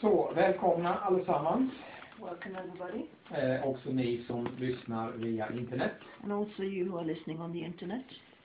Så, välkomna allesammans. Welcome everybody. Också ni som lyssnar via internet. And also you who are listening on the internet.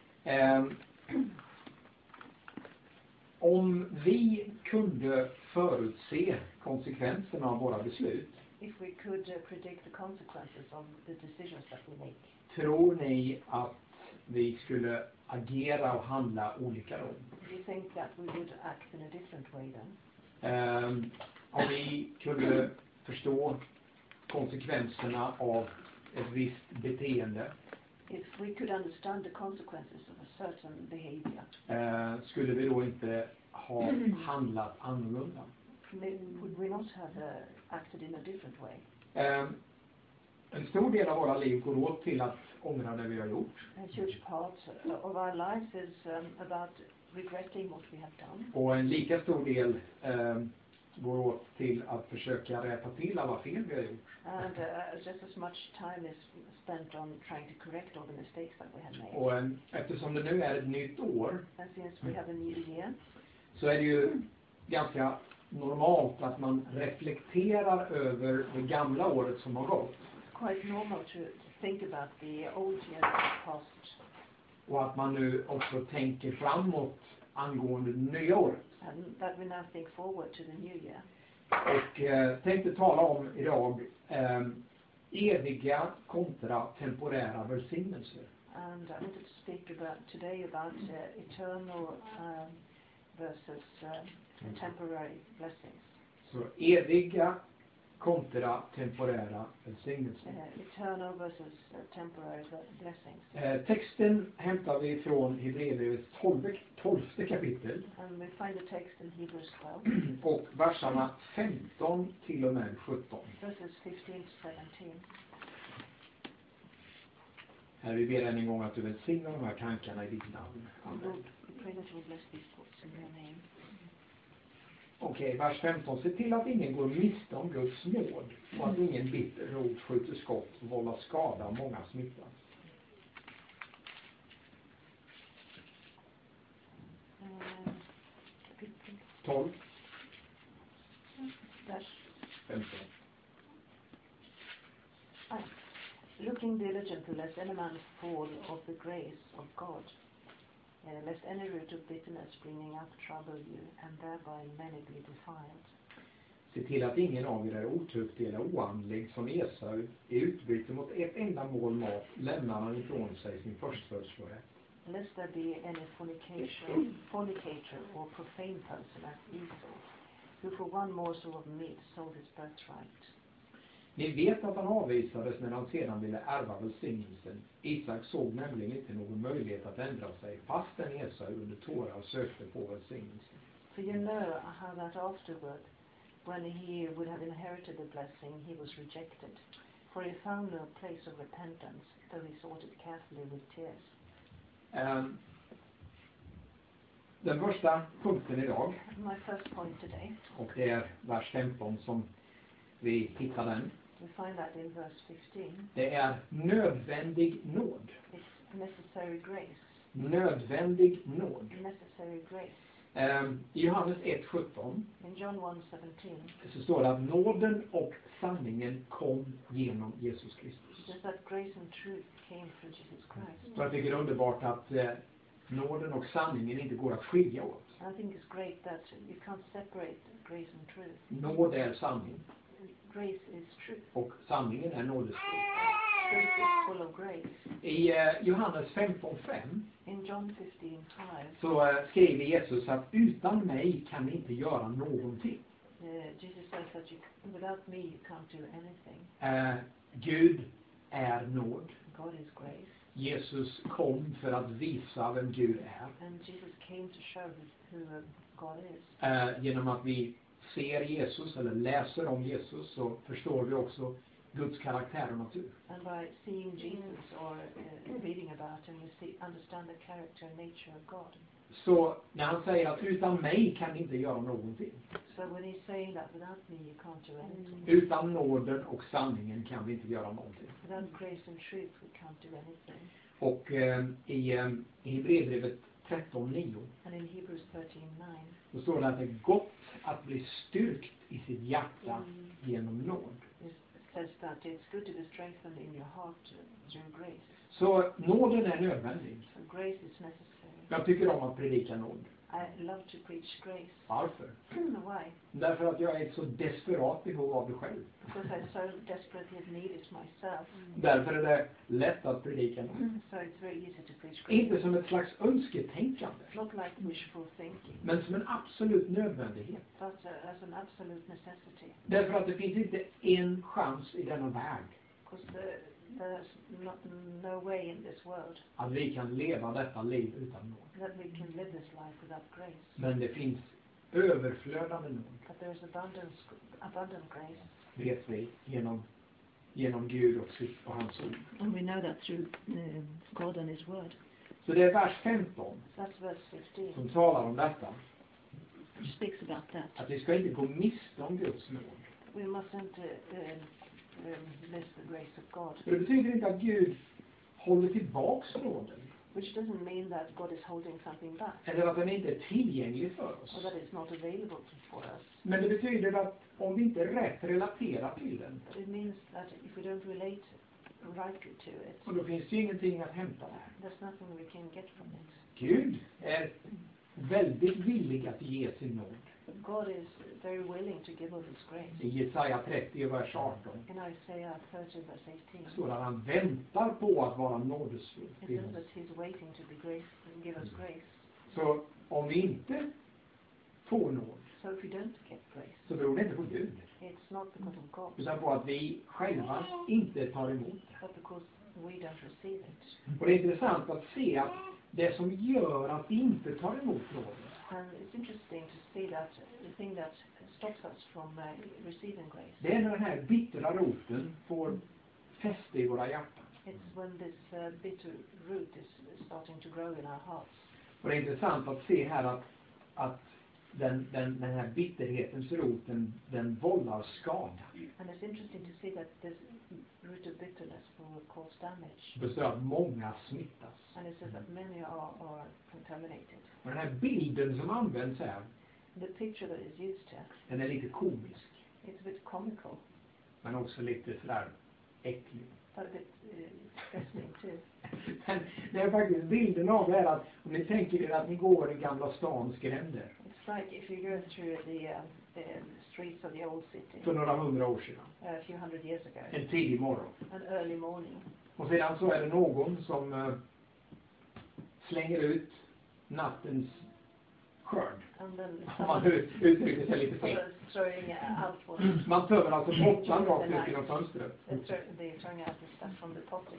Om vi kunde förutse konsekvenserna av våra beslut. If we could predict the consequences of the decisions that we make. Tror ni att vi skulle agera och handla olika då? Do you think that we would act in a different way then? Om vi kunde förstå konsekvenserna av ett visst beteende. If we could understand the consequences of a certain behavior. Skulle vi då inte ha handlat annorlunda? Would we not have acted in a different way? En stor del av våra liv går åt till att ångra det vi har gjort. A huge part of our lives is about regretting what we have done. Och en lika stor del går åt till att försöka rätta till alla fel vi har gjort. And just as much time is spent on trying to correct all the mistakes that we have made. Och eftersom det nu är ett nytt år, and since we have a new year, så är det ju ganska normalt att man reflekterar över det gamla året som har gått. It's quite normal to think about the old year that passed. Och att man nu också tänker framåt angående det nya året. And that we now think forward to the new year. Och tänkte tala om idag eviga kontra temporära välsignelser. And I wanted to speak today about eternal versus temporary blessings. Så eviga kontra temporära välsignelser. Eternal versus temporary blessings. Texten hämtar vi från Hebreerbrevets 12:e kapitel. And we find the text in Hebrews 12. Och verserna 15 till och med 17. Verses 15 to 17. Här vi ber än en gång att du välsignar de här tankarna i ditt namn. Amen. We pray that you will bless these thoughts in your name. Okej, vers 15. Se till att ingen går miste om Guds nåd och att ingen bitter rot skjuter skott och vållar skada och många smittas. 12. Vers 15. Looking diligently lest any man fall of the grace of God, lest any root of bitterness springing up trouble you, and thereby many be defiled. Se till att ingen av er är otuktig eller oandlig som Esau. I utbyte mot ett enda mål mat lämnar han ifrån sig sin förstfödslorätt. Lest there be any fornicator or profane person as Esau, who for one morsel of meat sold his birthright. Ni vet att han avvisades när han sedan ville ärva välsignelsen. Isak såg nämligen inte någon möjlighet att ändra sig fastän Esau under tårar sökte på välsignelsen. For you know how that afterward, when he would have inherited the blessing, he was rejected. For he found no place of repentance, though he sought it carefully with tears. Den första punkten idag, My first point today, och det är vers 15 som vi hittar den. we find that in verse 15. Det är nödvändig nåd. It's necessary grace. Nödvändig nåd. Necessary grace. I Johannes 1:17 In John 1:17, så står det att nåden och sanningen kom genom Jesus Kristus. just that grace and truth came through Jesus Christ. Så jag tycker det är underbart att nåden och sanningen inte går att skilja åt. And I think it's great that you can't separate grace and truth. Nåd är sanning Grace is truth. och sanningen är nådesfull. Truth is full of grace. I Johannes 15:5 In John 15:5, så skriver Jesus att utan mig kan ni inte göra någonting. Jesus says that without me you can't do anything. Gud är nåd. God is grace. Jesus kom för att visa vem Gud är. And Jesus came to show who God is. Genom att vi ser Jesus eller läser om Jesus så förstår vi också Guds karaktär och natur. And by seeing Jesus or reading about him, we understand the character and nature of God. Så när han säger att utan mig kan ni inte göra någonting. So when he's saying that without me you can't do anything. Utan nåden och sanningen kan vi inte göra någonting. Without grace and truth we can't do anything. Och i Hebreerbrevet 13:9 And in Hebrews 13:9, så står det att det är gott att bli styrkt i sitt hjärta genom nåd. It says that it's good to be strengthened in your heart through grace. Så nåden är nödvändig. So grace is necessary. Jag tycker om att predika nåd. I love to preach grace. Varför? Why? Därför att jag är ett så desperat behov av det själv. Because I so desperately need it myself. Därför är det lätt att predika nåd. So it's very easy to preach grace. Inte som ett slags önsketänkande, Not like wishful thinking, men som en absolut nödvändighet. but as an absolute necessity. Därför att det finns inte en chans i denna värld Because there's no way in this world att vi kan leva detta liv utan nåd. that we can live this life without grace. Men det finns överflödande nåd, But there's abundant grace. vet vi, genom Gud och hans ord. And we know that through God and His Word. Så det är vers 15 That's verse 15. som talar om detta. Which speaks about that. Att vi ska inte gå miste om Guds nåd. We mustn't miss the grace of God. För det betyder inte att Gud håller tillbaks nåden. Which doesn't mean that God is holding something back. Eller att den inte är tillgänglig för oss. Or that it's not available for us. Men det betyder att om vi inte rätt relaterar till den, It means that if we don't relate rightly to it, och då finns det ju ingenting att hämta där. there's nothing we can get from it. Gud är väldigt villig att ge sin nåd. God is very willing to give us His grace. I Jesaja 30, vers 18 In Isaiah 30 verse 18, står att han väntar på att vara nådesfull it till says oss. that He's waiting to be grace, to give us grace. Så om vi inte får nåd, So if we don't get grace, så beror det inte på Gud, it's not because of God, utan på att vi själva inte tar emot det. but because we don't receive it. Och det är intressant att se att det som gör att vi inte tar emot nåden, And it's interesting to see that the thing that stops us from receiving grace, det är när den här bittra roten får fäste i våra hjärtan. it's when this bitter root is starting to grow in our hearts. Och det är intressant att se här att den här bitterhetens roten, den vållar skada. And it's interesting to see that this root of bitterness will cause damage. Det står att många smittas. And it says that many are contaminated. Och den här bilden som används här, The picture that is used here, den är lite komisk, it's a bit comical, men också lite sådär äcklig. but a bit disgusting too. Men det är faktiskt bilden av det här att om ni tänker er att ni går i Gamla stans gränder It's like if you go through the streets of the old city för några hundra år sedan, a few hundred years ago, en tidig morgon. an early morning, Och sedan så är det någon som slänger ut nattens skörd. and then Om man someone uttrycker sig lite fel. starts throwing out what Man tömmer alltså pottan rakt ut genom fönstret. they're throwing out the stuff from the pottery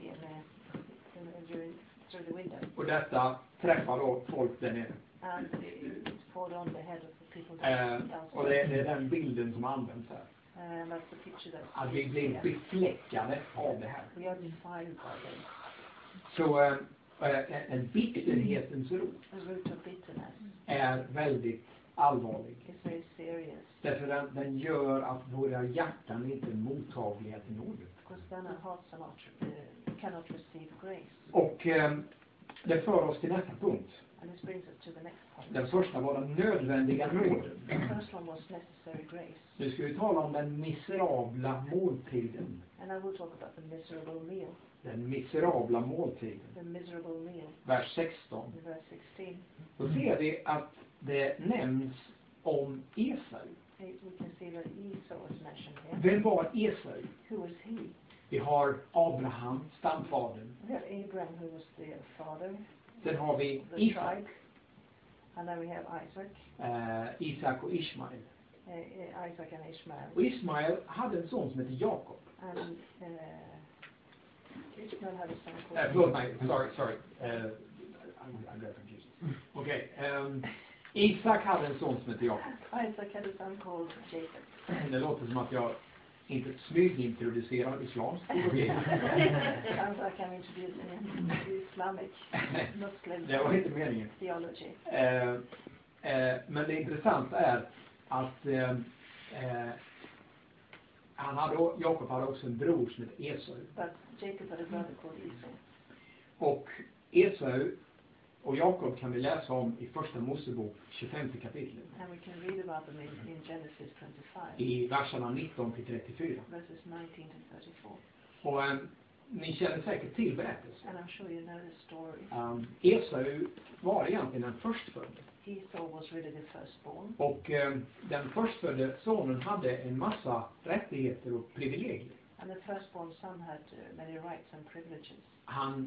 through the window, Och detta träffar då folk där nere. and it poured on the head of the people Och det är den bilden som används här. and that's the picture that Att vi blir befläckade av det här. we are defiled by this. Så en bitterhetens rot The root of bitterness är väldigt allvarlig. is very serious, Därför den gör att våra hjärtan inte är mottagliga till nåden. because then our hearts are not, cannot receive grace. Och det för oss till nästa punkt. And this brings us to the next point. Den första var den nödvändiga nåden. The first one was necessary grace. Nu ska vi tala om den miserabla måltiden. And I will talk about the miserable meal. Den miserabla måltiden. The miserable meal. Vers 16. In verse 16, Då ser vi att det nämns om Esau. we can see that Esau is mentioned here. Vem var Esau? Who was he? Vi har Abraham, stamfadern. We have Abraham, who was the father, Sen har vi the Isak, tribe. And then we have Isaac, Isak och Ismael. Isaac and Ishmael. Och Ismael hade en son som heter Jakob. And Ishmael had a son Förlåt mig, sorry. I'm very confused. Okej. Isak hade en son som heter Jakob. Isaac had a son called Jacob. Det låter som att jag inte smygintroducerar islamsk teologi. Sounds like I'm introducing him to Islamic Muslim Det var inte meningen. theology. Men det intressanta är att Jakob hade också en bror som heter Esau. But Jacob had a brother called Esau. Och Esau Och Jakob kan vi läsa om i första Mosebok 25 kapitlet. And we can read about them in Genesis 25. I verserna 19 till 34. Verses 19 to 34. Och ni känner säkert till berättelsen. And I'm sure you know the story. Esau var egentligen den förstfödde. Esau was really the firstborn. Och den förstfödde sonen hade en massa rättigheter och privilegier. And the firstborn son had many rights and privileges. Han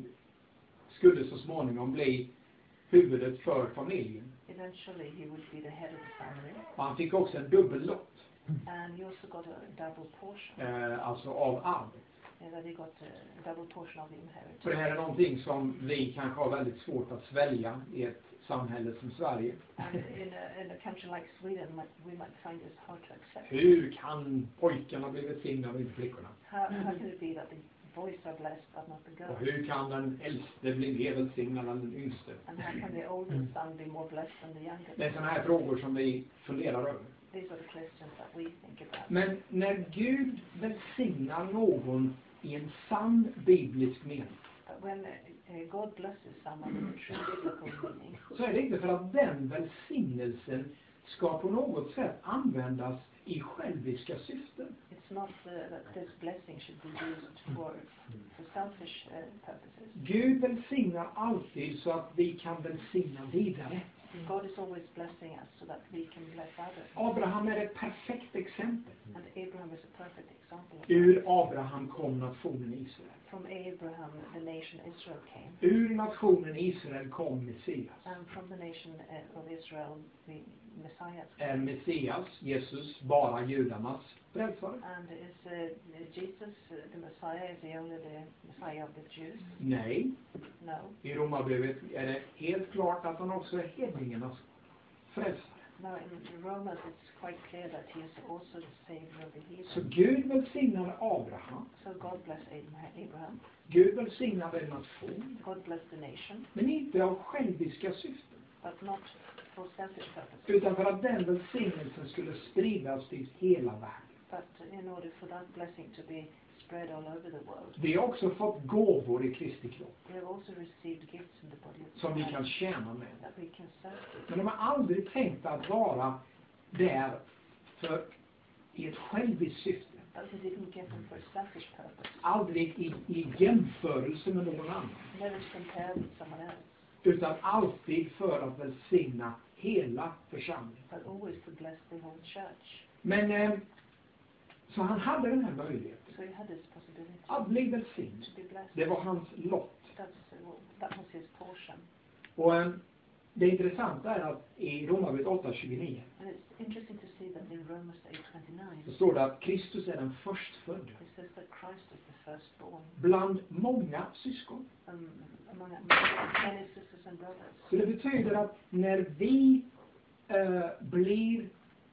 skulle så småningom bli huvudet för familjen. Eventually he would be the head of the family. Och han fick också en dubbel lott. And he also got a double portion. Alltså av arvet. That he got a double portion of the inheritance. För det här är någonting som vi kanske har väldigt svårt att svälja i ett samhälle som Sverige. And in a country like Sweden, we might find this hard to accept. Hur kan pojkarna bli välsignade och inte flickorna? How can it be that the boys are blessed but not the Och girls? hur kan den äldste bli mer välsignad än den yngste? And how can the oldest son be more blessed than the youngest? Det är sådana här frågor som vi funderar över. These are the questions that we think about. Men när Gud välsignar någon i en sann biblisk mening, But when God blesses someone in a true biblical meaning, så är det inte för att den välsignelsen ska på något sätt användas i själviska syften. it's not that this blessing should be used for selfish purposes. Gud välsignar alltid så att vi kan välsigna vidare. God is always blessing us so that we can bless others. Abraham är ett perfekt exempel. And Abraham is a perfect example of Ur that. Abraham kom nationen Israel. From Abraham, the nation Israel came. Ur nationen Israel kom Messias. And from the nation of Israel, the Messiah Är came. Messias, Jesus, bara judarnas frälsare? And is Jesus, the Messiah, is he only the Messiah of the Jews? Nej. No. I Romarbrevet är det helt klart att han också är hedningarnas frälsare. No, in Romans it's quite clear that he is also the Savior of the Så heathen. Gud välsignar Abraham. So God bless Abraham. Gud välsignar en nation. God bless the nation, Men inte av själviska syften. but not for selfish purposes. Utan för att den välsignelsen skulle spridas till hela världen. But in order for that blessing to be spread all over the world, Vi har också fått gåvor i Kristi kropp. we have also received gifts in the body of Som vi Christ kan tjäna med. that we can serve with. Men de har aldrig tänkt att vara där för i ett själviskt syfte. But we didn't get them for a selfish purpose. Aldrig i jämförelse med någon annan. Never to compare with someone else, Utan alltid för att välsigna hela församlingen. but always to bless the whole church. Men så han hade den här möjligheten. So he had this possibility Att bli välsignad. to be blessed. Det var hans lott. That was his portion. Och det intressanta är att i Romarbrevet 8:29 And it's interesting to see that in Romans 8:29, så står det att Kristus är den förstfödde it says that Christ is the firstborn bland många syskon. among many sisters and brothers. Så det betyder att när vi blir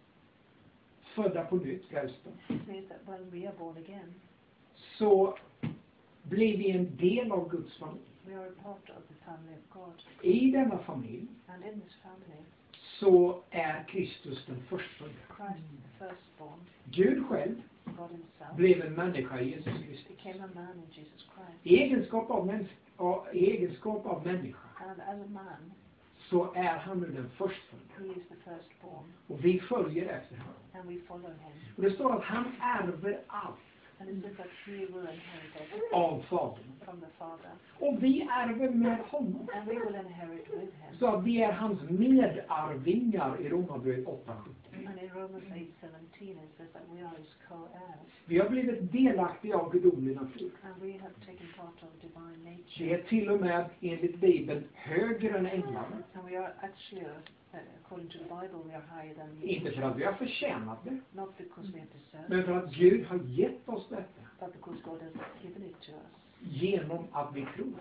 födda på nytt, frälsta, It means that when we are born again, så blir vi en del av Guds familj. we are a part of the family of God. I denna familj And in this family, så är Kristus den förstfödde. Christ is the firstborn, Gud själv God himself, blev en människa i Jesus Kristus. became a man in Jesus Christ. I egenskap av människa And as a man, så är han nu den förstfödde. he is the firstborn, Och vi följer efter honom. and we follow him. Och det står att han ärver allt And it says that he will inherit everything av Fadern. from the Father, Och vi ärver med honom. and we will inherit with him. Så att vi är hans medarvingar i Romarbrevet 8:17. And in Romans 8:17 it says that we are his co-heirs, Vi har blivit delaktiga av gudomlig natur. and we have taken part of divine Vi nature. är till och med enligt Bibeln högre än änglarna. And we are actually, according to the Bible, we are higher than the Inte för att vi har förtjänat det, not because we have deserved men för att Gud har gett oss detta but because God has given it to us genom att vi tror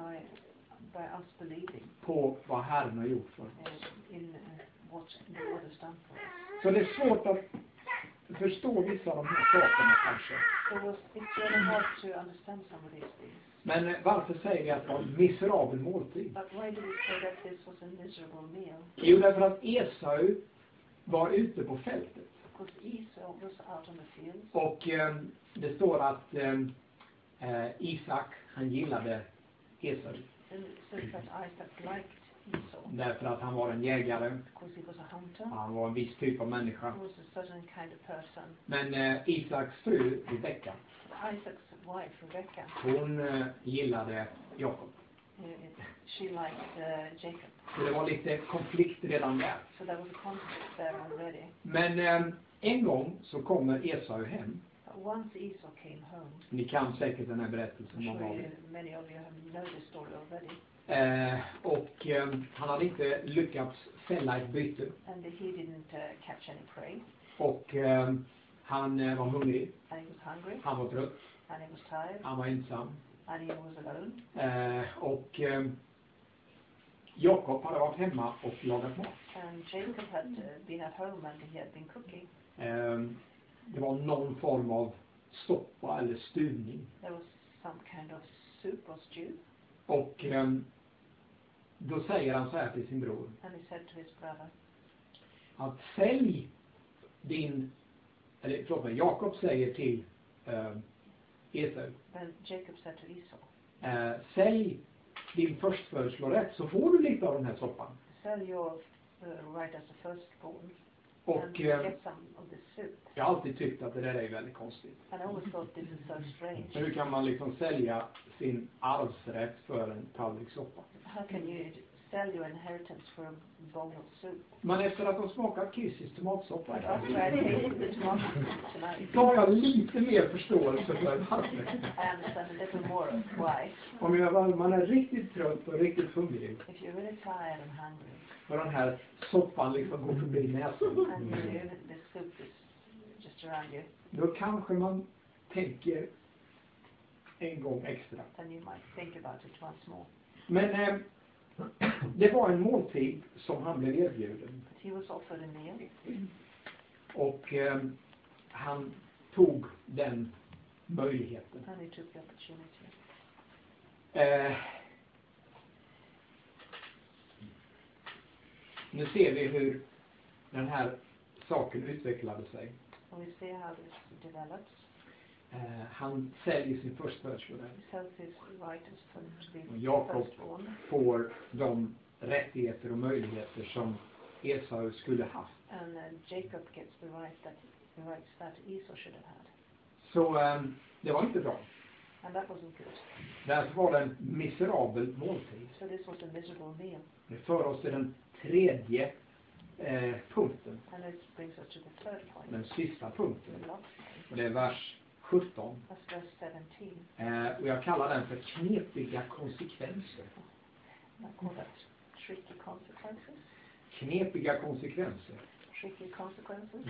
by us believing på vad Herren har gjort för oss. in what the Lord has done for us. Så det är svårt att förstå vissa av de här sakerna kanske. It's really hard to understand some of these things. Men varför säger vi att det var en miserabel måltid? But why do we say that this was a miserable meal? Jo, därför att Esau var ute på fältet. Because Esau was out on the field, Och det står att Isak, han gillade Esau. and it says that Isaac liked Esau. Därför att han var en jägare. Because he was a hunter. Han var en viss typ av människa. He was a certain kind of person. Men Isaks fru, Rebecka, Isaac's wife, Rebecca, hon gillade Jakob. she liked Jacob. Så det var lite konflikt redan där. So there was a conflict there already. Men en gång så kommer Esau hem. But once Esau came home, Ni kan säkert den här berättelsen I'm om sure David. many of you have known the story already. Han hade inte lyckats fälla ett byte. And he didn't catch any prey. Och han var hungrig. And he was hungry. Han var trött. And he was tired. Han var ensam. And he was alone. Jakob hade varit hemma och lagat mat. And Jacob had been at home and he had been cooking. Det var någon form av soppa eller stuvning. There was some kind of soup or stew. Och då säger han så här till sin bror. And he said to his brother, Att sälj din, eller förlåt mig, Jakob säger till Esau. then Jacob said to Esau, Sälj din förstfödslorätt så får du lite av den här soppan. sell your right as a firstborn Och and get some of this soup. jag har alltid tyckt att det där är väldigt konstigt. And I always thought this is so strange. Hur kan man liksom sälja sin arvsrätt för en tallrik soppa? How can you sell your inheritance for a bowl of soup? Men efter att ha smakat Kissis tomatsoppa But after I tasted the tomato soup tonight, då har jag lite mer förståelse för varför. I understand a little more of why. Om man är riktigt trött och riktigt hungrig If you're really tired and hungry, och den här soppan liksom går förbi näsan, and the soup is just around you, då kanske man tänker en gång extra. then you might think about it once more. Men det var en måltid som han blev erbjuden. But he was offered a meal, Och han tog den möjligheten. and he took the opportunity. Nu ser vi hur den här saken utvecklade sig. And we see how this develops. Han säljer sin förstfödslorätt. He sells his right as to be Och Jakob firstborn, får de rättigheter och möjligheter som Esau skulle haft. and Jacob gets the rights that Esau should have had. Så det var inte bra. And that wasn't good. Därför var det en miserabel måltid. So this was a miserable meal. Det för oss till den tredje punkten. And this brings us to the third point, Den sista punkten. the last point. Och det är vers 17. That's verse 17. Och jag kallar den för knepiga konsekvenser. I call that tricky consequences. Knepiga konsekvenser. Tricky consequences.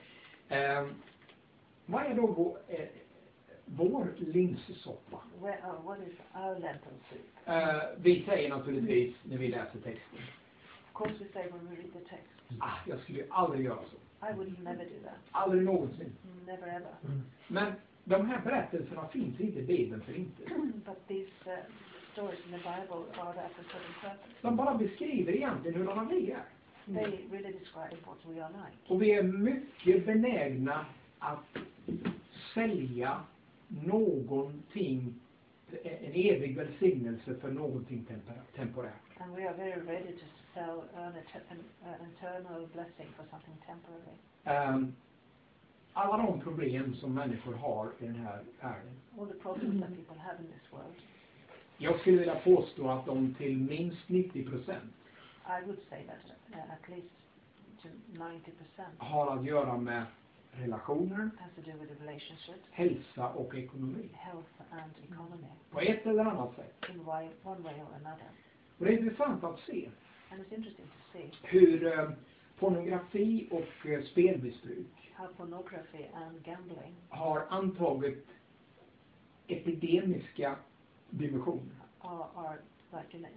Vad är då vår linssoppa? What is our lentil soup? Vi säger naturligtvis när vi läser texten. Of course we say when we read the text, Jag skulle ju aldrig göra så. I would never do that. Aldrig någonsin. Never ever. Men de här berättelserna finns inte i Bibeln för inte. But these stories in the Bible are there for a certain purpose. De bara beskriver egentligen hur vi är. They really describe what we are like. Och vi är mycket benägna att sälja någonting, en evig välsignelse för någonting temporärt. And we are very ready to sell an eternal blessing for something temporary. Alla de problem som människor har i den här världen. All the problems that people have in this world, Jag skulle vilja påstå att de till minst 90% I would say that at least to 90% har att göra med relationer, has to do with relationships, hälsa och ekonomi. health and economy, På ett eller annat sätt. in one way or another. Och det är intressant att se And it's interesting to see hur pornografi och spelmissbruk how pornography and gambling har antagit epidemiska dimensioner. are like an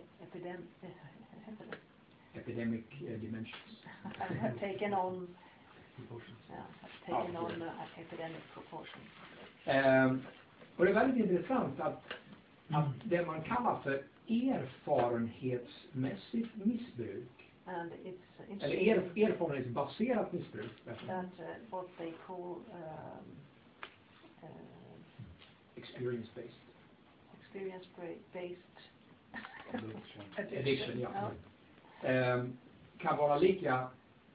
Epidemic dimensions. have taken on Ja. epidemic proportions. Och det är väldigt intressant att det man kallar för erfarenhetsmässigt missbruk, And it's eller interesting erfarenhetsbaserat missbruk, that what they call experience-based, experience-based Addiction, ja. Kan vara lika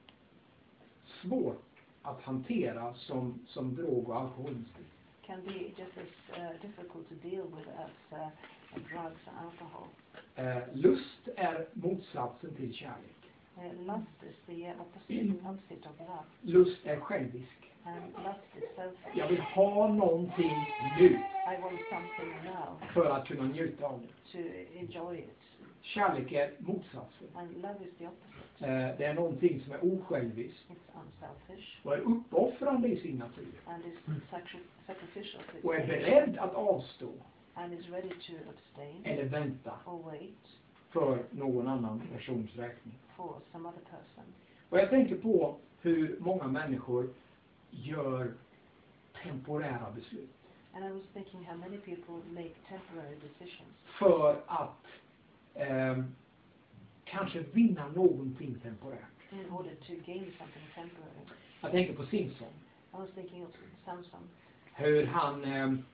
svårt att hantera som drog- och alkoholmissbruk. Can be just as difficult to deal with as drugs and alcohol. Lust är motsatsen till kärlek. Lust is the opposite of love. Lust är självisk. And lust is selfish. Jag vill ha någonting nu I want something now för att kunna njuta av det. to enjoy it. Kärlek är motsatsen. And love is the opposite. Det är någonting som är osjälviskt It's unselfish och är uppoffrande i sin natur. and is sacrificial to its Och är nature, beredd att avstå and is ready to abstain eller vänta or wait för någon annan persons räkning. for some other person. Och jag tänker på hur många människor gör temporära beslut And I was thinking how many people make temporary decisions för att kanske vinna någonting temporärt. in order to gain something temporary. Jag tänker på Simpson. I was thinking of Samson, Hur han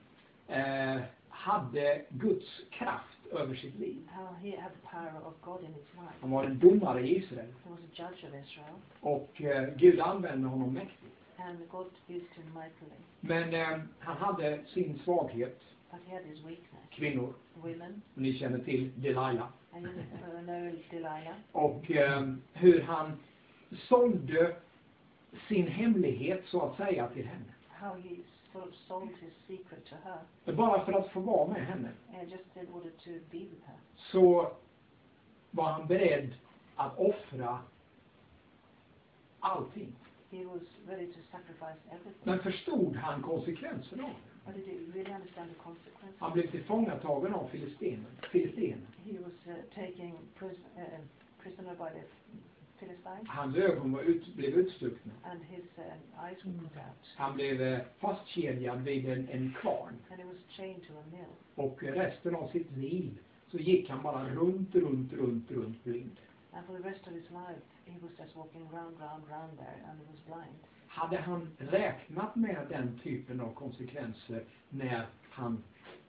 hade Guds kraft över sitt liv. how he had the power of God in his life. Han var en domare i Israel. He was a judge of Israel, Och Gud använde honom mäktigt. and God used him mightily. Men han hade sin svaghet, But he had his weakness. kvinnor. Women, Och ni känner till Delilah. and you know Delilah. Och hur han sålde sin hemlighet så att säga till henne. How he sort of sold his secret to her, Bara för att få vara med henne. and just in order to be with her. Så var han beredd att offra allting. He was ready to sacrifice everything. Men förstod han konsekvenserna av det? But did he really understand the consequences? Han blev tillfångatagen av filistenen. He was taken prisoner by the Philistines, Hans ögon blev utstuckna. and his eyes were put out, Han blev fastkedjad vid en kvarn. and he was chained to a mill. Och resten av sitt liv så gick han bara runt blind. And for the rest of his life, he was just walking round there, and he was blind. Hade han räknat med den typen av konsekvenser när han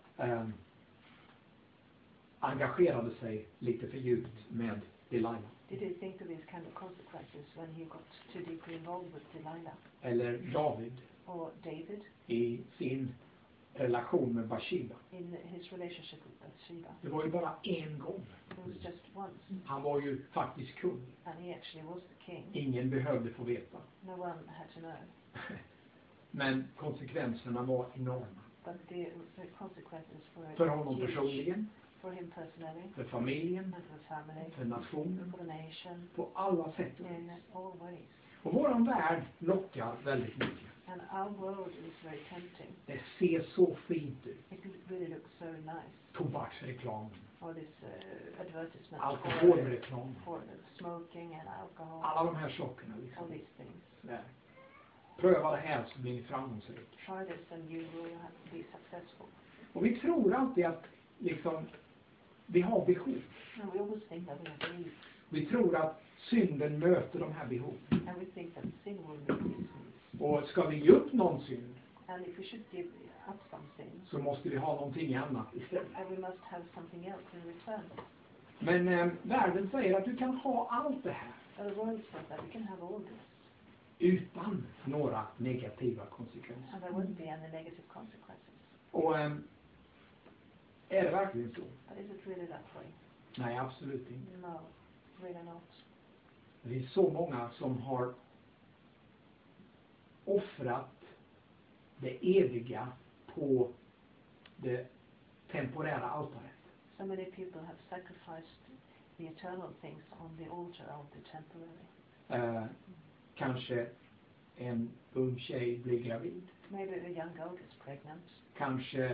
engagerade sig lite för djupt med Delilah? Did he think of these kind of consequences when he got too deeply involved with Delilah? Eller David Or David, i sin relation med Bathsheba. in his relationship with Bathsheba? Det var ju bara en gång. It was just once, Han var ju faktiskt kung. and he actually was the king. Ingen behövde få veta. No one had to know. Men konsekvenserna var enorma. But the consequences För were honom huge personligen, for him personally, för familjen, and for the family, för nationen, for the nation, på alla sätt och in vis. all ways. Och våran värld lockar väldigt mycket. And our world is very tempting. Det ser så fint ut. It really looks so nice. Tobaksreklam, All this advertisement alkoholreklam, for smoking and alcohol, alla de här sakerna all liksom. these things. Där. Pröva det här så blir ni framgångsrika. Try this and you will be successful. Och vi tror alltid att liksom, vi har behov. And we always think that we have needs. Vi tror att synden möter de här behoven. And we think that sin will meet these needs. Och ska vi ge upp någon synd And if we should give up something, så måste vi ha någonting annat istället. and we must have something else in return. Men världen säger att du kan ha allt det här The world says that we can have all this, utan några negativa konsekvenser. and there wouldn't be any negative consequences. Och är det verkligen så? But is it really that way? Nej, absolut inte. No, really not. Det är så många som har offrat det eviga på det temporära altaret. So many people have sacrificed the eternal things on the altar of the temporary. Kanske en ung tjej blir gravid. Maybe a young girl is pregnant. Kanske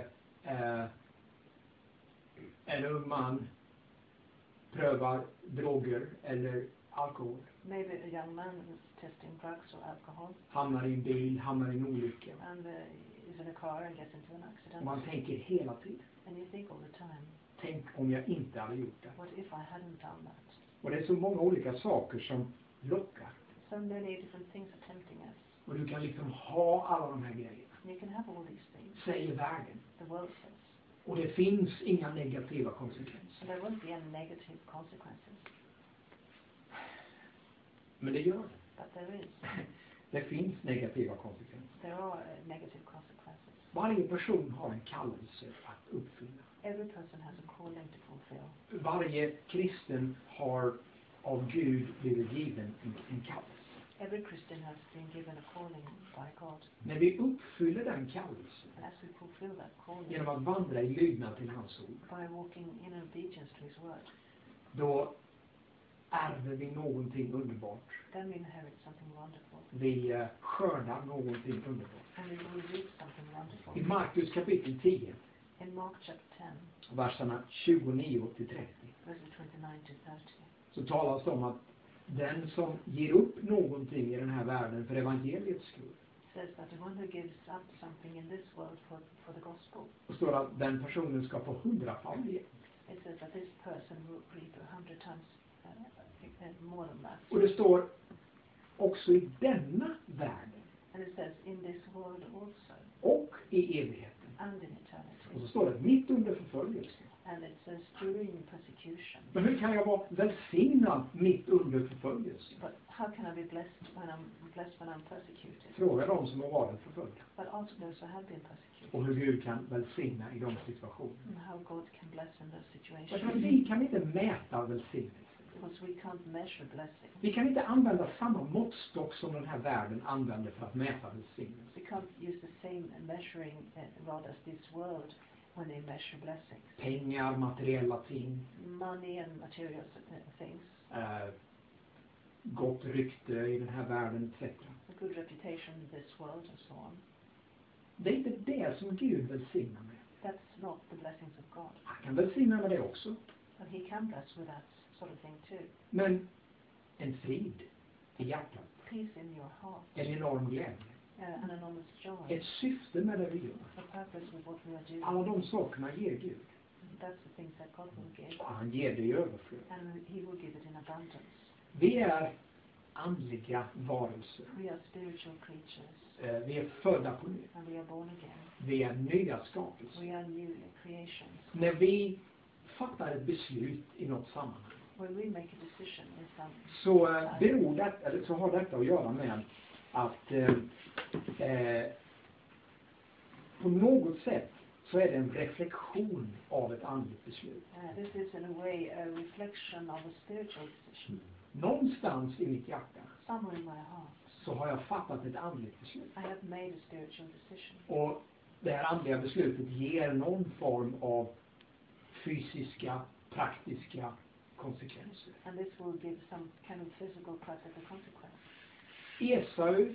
en ung man prövar droger eller alkohol. Maybe a young man is testing drugs or alcohol, Hamnar i en bil, hamnar i en olycka. and is in a car and gets into an Och accident. man tänker hela tiden. And you think all the time, Tänk om jag inte hade gjort det. what if I hadn't done that? Och det är så många olika saker som lockar. So many different things are tempting us. Och du kan liksom ha alla de här grejerna. And you can have all these things, Säger världen. the world says. Och det finns inga negativa konsekvenser. And there won't be any negative consequences. Men det gör det. But there is. Det finns negativa konsekvenser. There are negative consequences. Varje person har en kallelse att uppfylla. Every person has a calling to fulfill. Varje kristen har av Gud blivit given en kallelse. Every Christian has been given a calling by God. När vi uppfyller den kallelsen And as we fulfill that calling genom att vandra i lydnad till hans ord, by walking in obedience to His word, då ärver vi någonting underbart. then we inherit something wonderful. Vi skördar någonting underbart. And we will reap something I wonderful. Markus kapitel 10, In Mark chapter 10, verserna 29 till 30, verses 29 to 30, så talas det om att den som ger upp någonting i den här världen för evangeliets skull, says that the one who gives up something in this world for the gospel, och står att den personen ska få 100-faldigt. it says that this person will reap 100 times more than that. Och det står också i denna världen And it says in this world also, och i evigheten. and in Och eternity. så står det mitt under förföljelsen. And it says during persecution. Men hur kan jag vara välsignad mitt under förföljelsen? But how can I be blessed when I'm persecuted? Fråga de som har varit förföljda. But also those who have been persecuted. Och hur Gud kan välsigna i de situationerna. And how God can bless in those Därför att situations. vi kan inte mäta välsignelse. Because we can't measure blessing. Vi kan inte använda samma måttstock som den här världen använder för att mäta välsignelse. We can't use the same measuring rod as this world when they measure blessings. Pengar, materiella ting, Money and material things. Gott rykte i den här världen etc. A good reputation in this world and so on. Det är inte det som Gud välsignar med. That's not the blessings of God. Han kan välsigna med det också. But He can bless with that sort of thing too. Men en frid i hjärtat, Peace in your heart. en enorm glädje, An enormous joy. ett syfte med det vi gör. A purpose with what we are doing. Alla de sakerna ger Gud. That's the things that God will give. Och han ger det i överflöd. And He will give it in abundance. Vi är andliga varelser. We are spiritual creatures. Vi är födda på nytt. And we are born again. Vi är nya skapelser. We are new creations. När vi fattar ett beslut i något sammanhang, When we make a decision in some så har detta att göra med att på något sätt så är det en reflektion av ett andligt beslut. this is in a way a reflection of a spiritual decision. Någonstans i mitt hjärta Somewhere in my heart, så har jag fattat ett andligt beslut. I have made a spiritual decision. Och det här andliga beslutet ger någon form av fysiska, praktiska konsekvenser. And this will give some kind of physical, practical consequence. Esau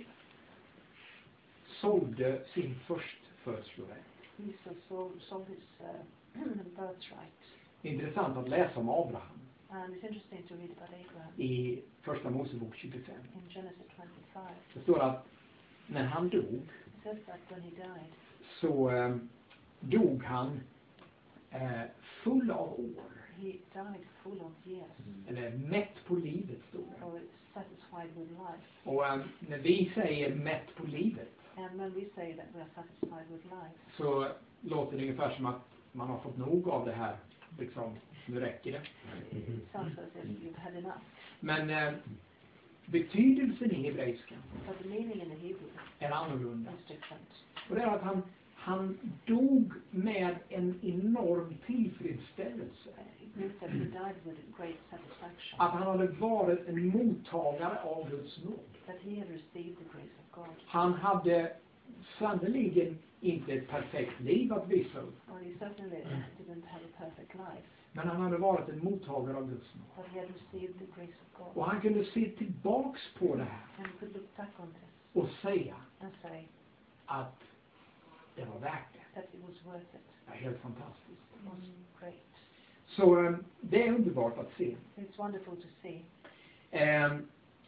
sålde sin förstfödslorätt. Esau sold his birthright. Det är intressant att läsa om Abraham And it's interesting to read about Abraham i Första Mosebok 25. in Genesis 25. Det står att när han dog It says that when he died, så dog han full av år. he died full of years, Eller mätt på livet, stod det. or satisfied with life. Och när vi säger mätt på livet And when we say that we are satisfied with life, så låter det ungefär som att man har fått nog av det här. Liksom, nu räcker det. it sounds as if you've had enough. Men betydelsen i hebreiskan But the meaning in the Hebrew är annorlunda. is different. Och det är att han dog med en enorm tillfredsställelse. It means that he died with a great satisfaction. Att han hade varit en mottagare av Guds nåd. That he had received the grace of God. Han hade sannoliken inte ett perfekt liv att visa upp. Well, he certainly didn't have a perfect life. Men han hade varit en mottagare av Guds nåd. But he had received the grace of God. Och han kunde se tillbaks på det här And he could look back on this och säga and say att det var värt det. that it was worth it. Det är helt fantastiskt. It was great. Så det är underbart att se. It's wonderful to see.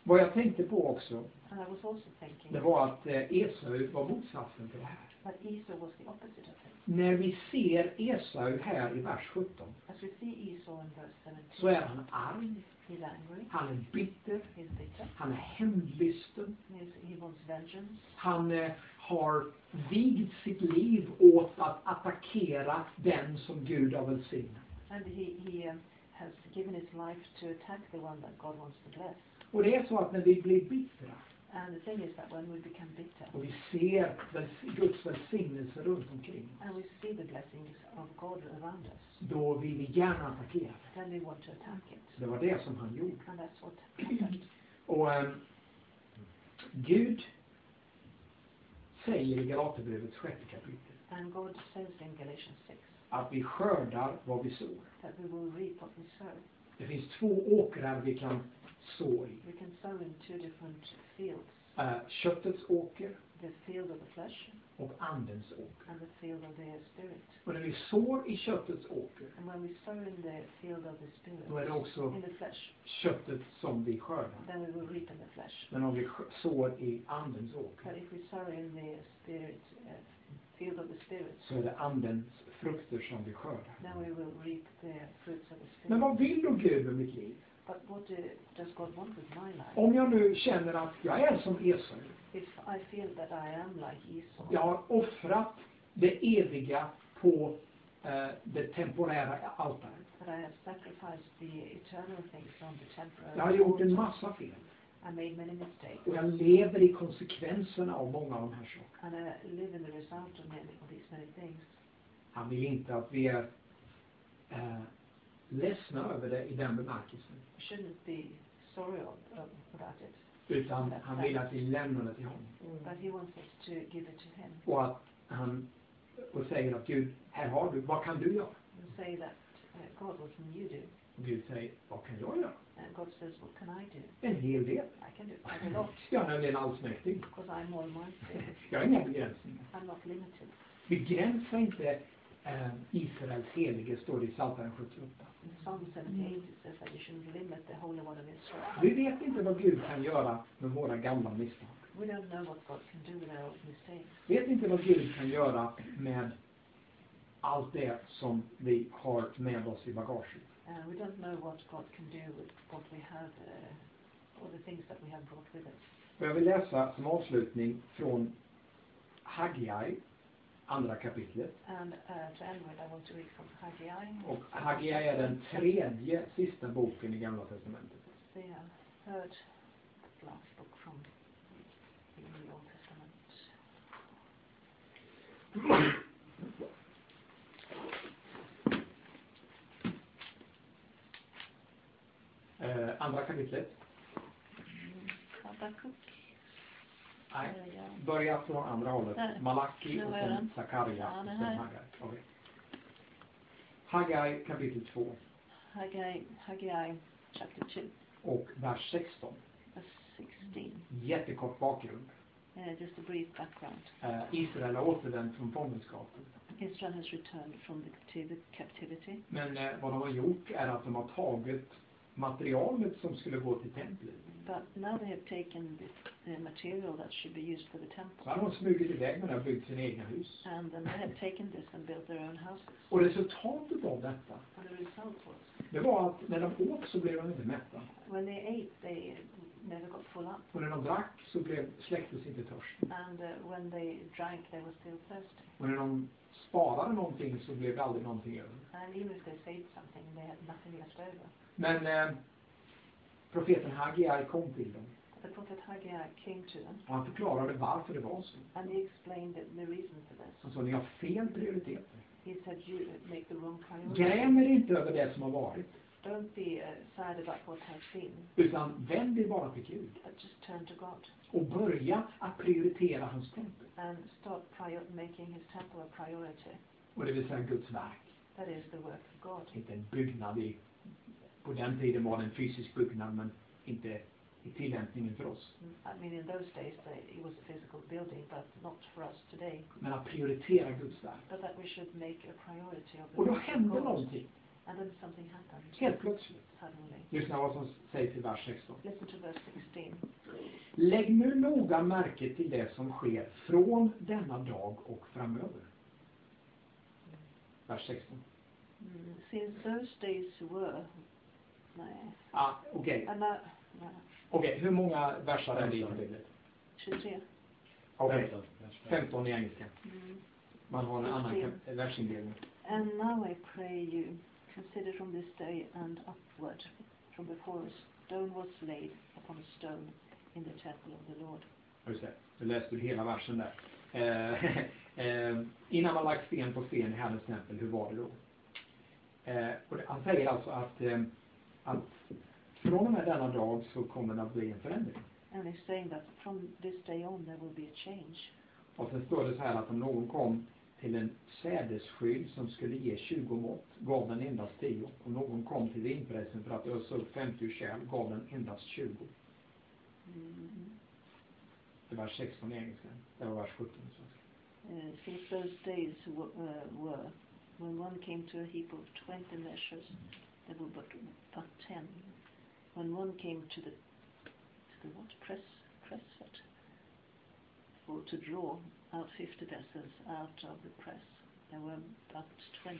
Vad jag tänkte på också, And I was also thinking det var att Esau var motsatsen till det här. that Esau was the opposite of him. När vi ser Esau här i vers 17, As we see Esau in verse 17, så är han arg, he's angry, han är bitter, he's bitter, han är hämndlysten, he wants vengeance, han har vigd sitt liv åt att attackera den som Gud har välsignat. and he has given his life to attack the one that God wants to bless. Och det är så att när vi blir bittra And the thing is that when we become bitter, och vi ser Guds välsignelse runt omkring, and we see the blessings of God around us, då vill vi gärna attackera det. then we want to attack it. Det var det som han gjorde. And that's what happened. Och Gud säger i Galaterbrevets 6 kapitel And God says in Galatians 6 att vi skördar vad vi sår. that we will reap what we sow. Det finns 2 åkrar vi kan så i. We can sow in 2 different fields. Köttets åker The field of the flesh och andens åker. and the field of the spirit. Och när vi sår i köttets åker, And when we sow in the field of the spirit, då är det också in the flesh, köttet som vi skördar. then we will reap in the flesh. Men om vi sår i andens åker, But if we sow in the spirit, field of the spirit, så är det andens frukter som vi skördar. then we will reap the fruits of the Men spirit. vad vill då Gud med mitt liv? But what does God want with my life? Om jag nu känner att jag är som Esau, If I feel that I am like Esau, jag har offrat det eviga på det temporära altaret. that I have sacrificed the eternal things on the temporary. Jag har gjort en massa fel. I made many mistakes, Och jag lever i konsekvenserna av många av de här sakerna. and I live in the result of these many things. Han vill inte att vi är ledsna över det i den bemärkelsen. We shouldn't be sorry about it, Utan han vill att vi lämnar det till honom. but he wants us to give it to him Och att han säger att Gud, här har du, vad kan du göra? and say that, God, what can you do? Och Gud säger, vad kan jag göra? And God says, what can I do? En hel del. I can do quite a lot, Jag är nämligen allsmäktig. because I'm almighty. Jag har inga begränsningar. I'm not limited. Begränsa inte Israels helige, står det i Psaltaren 78. In Psalm 78 it says that you shouldn't limit the Holy One of Israel. Vi vet inte vad Gud kan göra med våra gamla misstag. We don't know what God can do with our old mistakes. Vi vet inte vad Gud kan göra med allt det som vi har med oss i bagaget. We don't know what God can do with what we have, all the things that we have brought with us. Och jag vill läsa som avslutning från Haggai, andra kapitlet. And to end with, I want to read from Haggai. Och Haggai är den 3:e sista boken i Gamla testamentet. The third last book from the Old Testament. Andra kapitlet. Habakuk. Nej, Ja. börja från andra hållet. Nej. Malaki Nu och har jag sen den. Sakarja Ja, och den sen här. Haggai. Okay. Haggai kapitel 2 Haggai chapter 2, och vers 16. verse 16. Jättekort bakgrund. Just a brief background. Israel har återvänt från fångenskapet. Israel has returned from the captivity. Men vad de har gjort är att de har tagit materialet som skulle gå till templet. But now they have taken the material that should be used for the Så temple. har de smugit iväg med det och byggt sina egna hus. And then they have taken this and built their own houses. Och resultatet av detta, And the result was, det var att när de åt så blev de inte mätta. when they ate, they never got full up. Och när de drack så släcktes inte törsten. And when they drank, they were still thirsty. Och när de sparade någonting så blev det aldrig någonting över. And even if they saved something, they had nothing left over. Men profeten Haggai kom till dem. The prophet Haggai came to them, Och han förklarade varför det var så. and he explained the reason for this. Han sa, ni har fel prioriteter. He said, you make the wrong priority. Gräm er inte över det som har varit. Don't be sad about what has been, Utan vänd er bara till Gud. but just turn to God. Och börja att prioritera hans tempel. And start making his temple a priority. Och det vill säga Guds verk. That is the work of God. Inte en byggnad på den tiden var det en fysisk byggnad, men inte i tillämpningen för oss. I mean, in those days it was a physical building, but not for us today. Men att prioritera Guds verk. But that we should make a priority of the Och då work of hände God. någonting. And then something happened Helt plötsligt. suddenly. Lyssna vad som sägs till vers 16. Listen to verse 16. Lägg nu noga märke till det som sker från denna dag och framöver. Vers 16. Since those days were... Nej. Okej. No. Okej, hur många versar är det i Bibeln? 23. Okej, 15 i engelska. Man har en annan versindelning. And now I pray you, consider from this day and upward, from before a stone was laid upon a stone in the temple of the Lord. Just det, du läste hela versen där. Innan man lagt sten på sten i Herrens tempel, hur var det då? Och han säger alltså att från och med denna dag så kommer det att bli en förändring. And he's saying that from this day on there will be a change. Och sen står det så här att om någon kom till en sädesskydd som skulle ge 20 mått, gav den endast 10. Om någon kom till vinpressen för att ösa upp 50 kärl, gav den endast 20. Det var vers 16 i engelska. Det var vers 17 i svenska. Since those days were, when one came to a heap of 20 measures, there were but 10. When one came to the press set, or to draw out 50 vessels out of the press, there were but 20.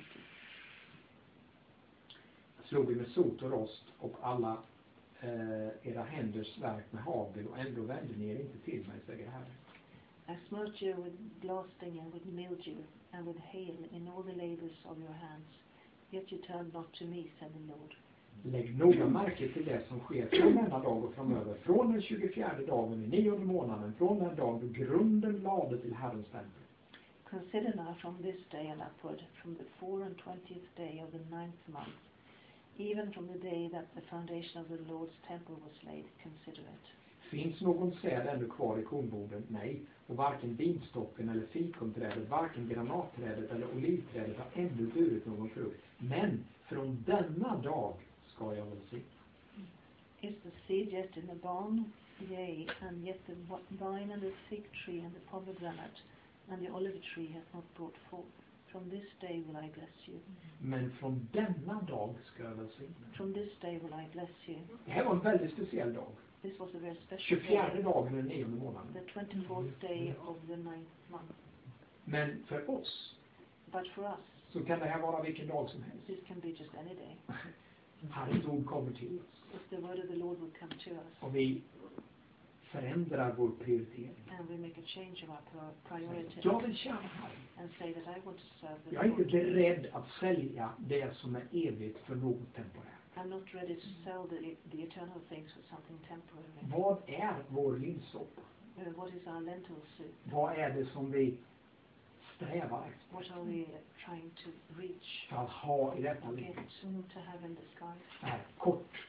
Slog vi med sot och rost och alla era händers verk med hagel, och ändå vände ni er inte till mig, säger Herren. I smote you with blasting and with mildew and with hail in all the labors of your hands, yet you turned not to me, said the Lord. Lägg noga märke till det som sker från denna dag och framöver, från den 24 dagen i 9:e månaden, från den dag då grunden lade till Herrens tempel. Consider now from this day and upward, from the 24th day of the 9th month, even from the day that the foundation of the Lord's temple was laid, consider it. Finns någon säd ännu kvar i kornborden? Nej, och varken vinstocken eller fikonträdet, varken granatträdet eller olivträdet har ännu burit någon frukt. Men från denna dag ska jag välsigna. Is the seed yet in the barn? Yea, and yet the vine and the fig tree and the pomegranate and the olive tree hath not brought forth. From this day will I bless you. Men från denna dag ska jag välsigna. From this day will I bless you. Det här var en väldigt speciell dag. This was a very special 24 day. dagen i den 9:e månaden. The 24th day of the 9th month. Men för oss But for us, så kan det här vara vilken dag som helst. this can be just any day. Herrens ord kommer till oss. If the word of the Lord would come to us, Och vi förändrar vår prioritering. and we make a change of our priority, Jag vill tjäna Herren. and say that I want to serve the Jag är inte Lord. beredd att sälja det som är evigt för något temporärt. I'm not ready to sell the eternal things for something temporary. Vad är vår linssoppa? What is our lentil soup? Vad är det som vi strävar efter What are we trying to reach för att ha i detta or liv? get to have in the sky? Kort.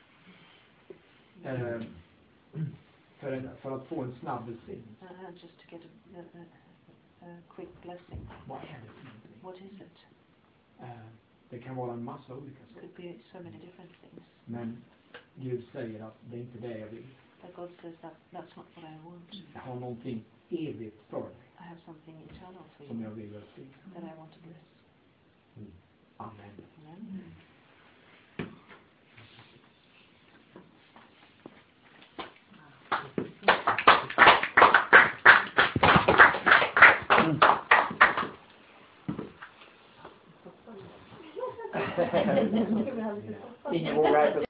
För att få en snabb välsignelse. Just to get a quick blessing. Vad är det för någonting? What is it? Det kan vara en massa olika It saker. could be so many different things. Men Gud säger att det är inte det jag vill. But God says that that's not what I want. Jag har någonting evigt för dig I have something eternal for som you jag vill välsigna. that I want to bless. Amen. Amen. Ingen vågar